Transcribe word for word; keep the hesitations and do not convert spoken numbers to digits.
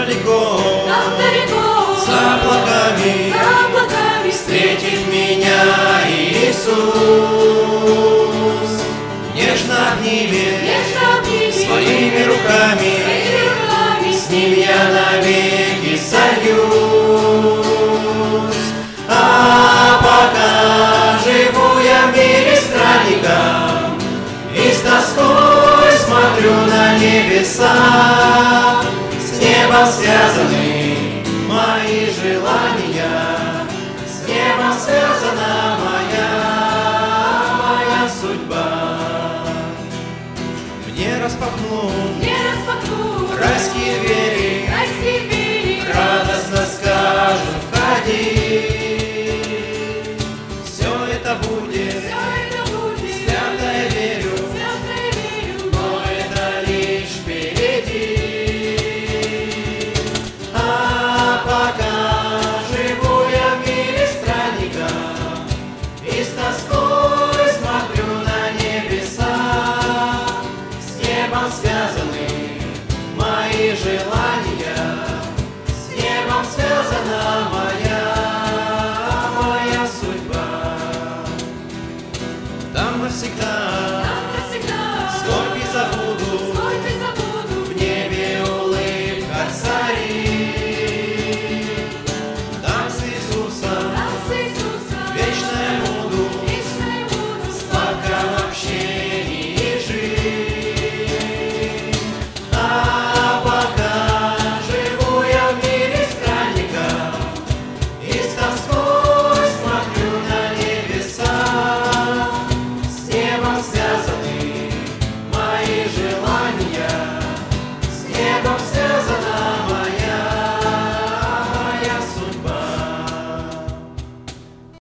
далеко, там далеко, за облаками, за облаками встретит меня Иисус. Нежно обнимет, нежно обнимет своими руками, своими руками, с Ним я навеки сольюсь. А пока живу я в мире странника, и с тоской смотрю на небеса, с небом связаны